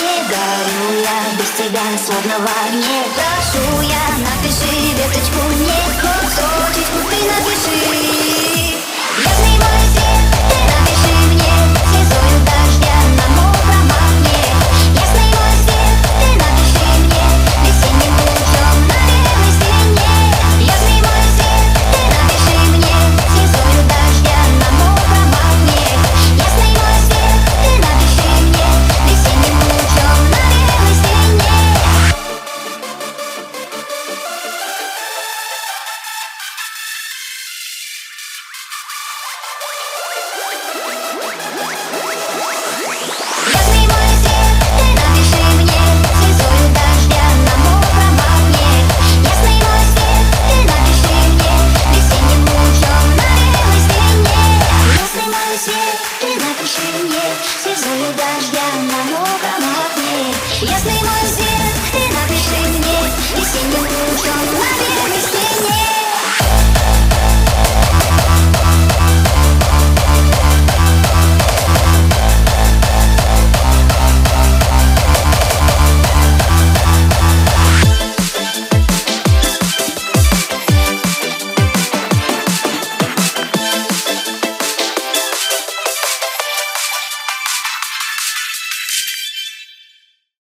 Горю я без тебя, словно в огне. Прошу я, напиши весточку мне, кусочек ты напиши. Ясный мой свет, ты напиши мне, слезою дождя на мокром окне. Ясный мой свет, ты напиши мне, весенним лучом на белой стене. Ясный мой свет, ты напиши мне, слезою дождя на мокром окне. Ясный мой свет, ты напиши мне, весенним лучом на белой стене. Ясный мой свет, ты напиши мне, слезою дождя на мокром окне. Ясный мой свет, ты напиши мне, весенним лучом на белой стене. Ясный мой свет, ты напиши мне, слезою дождя на мокром окне. Ясный мой свет, ты напиши мне, весенним лучом на белой стене.